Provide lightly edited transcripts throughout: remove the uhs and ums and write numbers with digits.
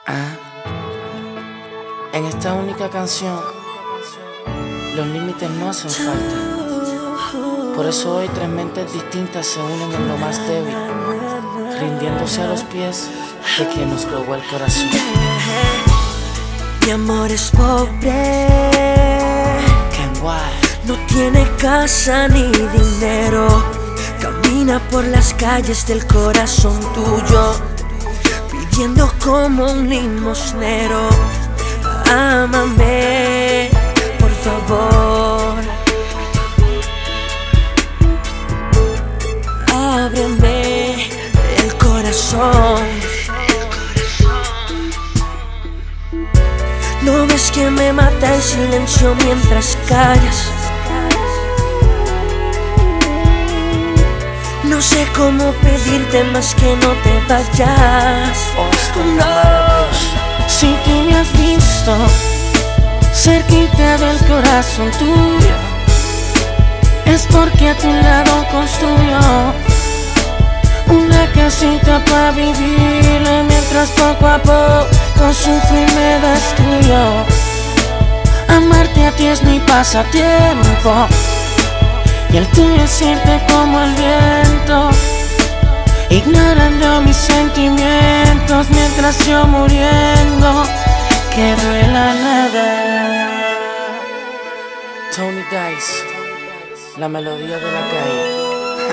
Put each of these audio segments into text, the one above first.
En esta única canción, los límites no hacen falta. Por eso hoy tres mentes distintas se unen en lo más débil, rindiéndose a los pies de quien nos robó el corazón. Mi amor es pobre, no tiene casa ni dinero. Camina por las calles del corazón tuyo, pidiendo como un limosnero. Ámame, por favor. Ábreme el corazón. ¿No ves que me mata el silencio mientras callas? No sé cómo pedirte más que no te vayas. No. Si tú me has visto cerquita del corazón tuyo, es porque a tu lado construyo una casita para vivirla, mientras poco a poco sufro y me destruyo. Amarte a ti es mi pasatiempo, y el tuyo es irte como el viento, ignorando mis sentimientos, mientras yo muriendo quedo en la nada. Tony Dice, la melodía de la calle.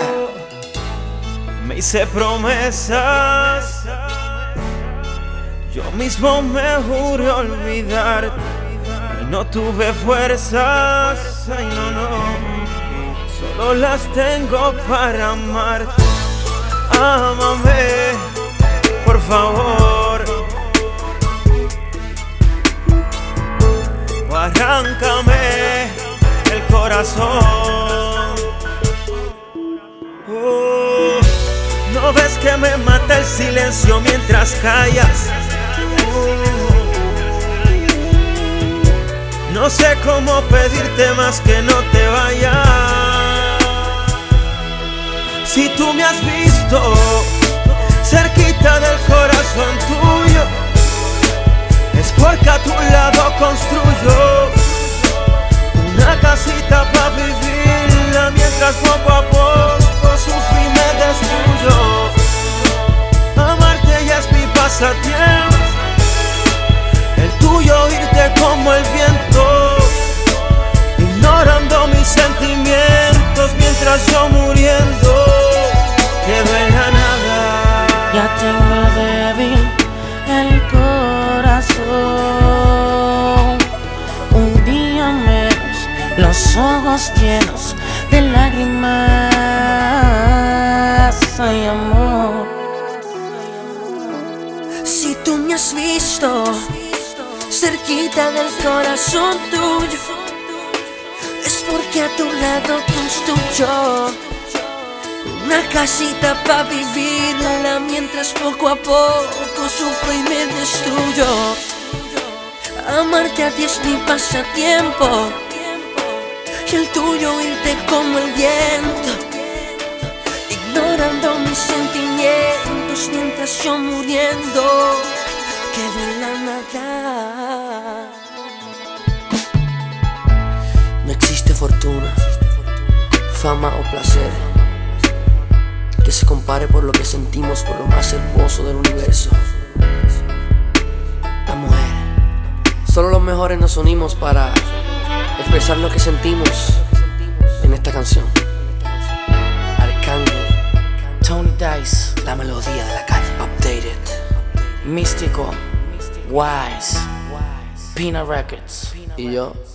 Me hice promesas, yo mismo me juré olvidarte, y no tuve fuerzas, ay no, solo las tengo para amarte. Ámame, por favor, o arráncame el corazón. ¿No ves que me mata el silencio mientras callas? No sé cómo pedirte más que no te vayas. Si tú me has visto cerquita del corazón tuyo, es porque a tu lado construyo una casita para vivirla, mientras poco a poco sufro y me destruyo. Amarte ya es mi pasatiempo, el tuyo irte como el viento, ignorando mis sentimientos, mientras yo muriendo quedo en la nada. Ya tengo débil el corazón, un día menos, los ojos llenos de lágrimas. Ay, amor, si tú me has visto cerquita del corazón tuyo, es porque a tu lado construyo una casita para vivirla, mientras poco a poco sufro y me destruyo. Amarte a ti es mi pasatiempo, y el tuyo irte como el viento, ignorando mis sentimientos, mientras yo muriendo quedo en la nada. No existe fortuna, fama o placer que se compare por lo que sentimos por lo más hermoso del universo, la mujer. Solo los mejores nos unimos para expresar lo que sentimos en esta canción. Arcángel, Tony Dice, la melodía de la calle. Updated, Místico, Wise, Pina Records. y yo.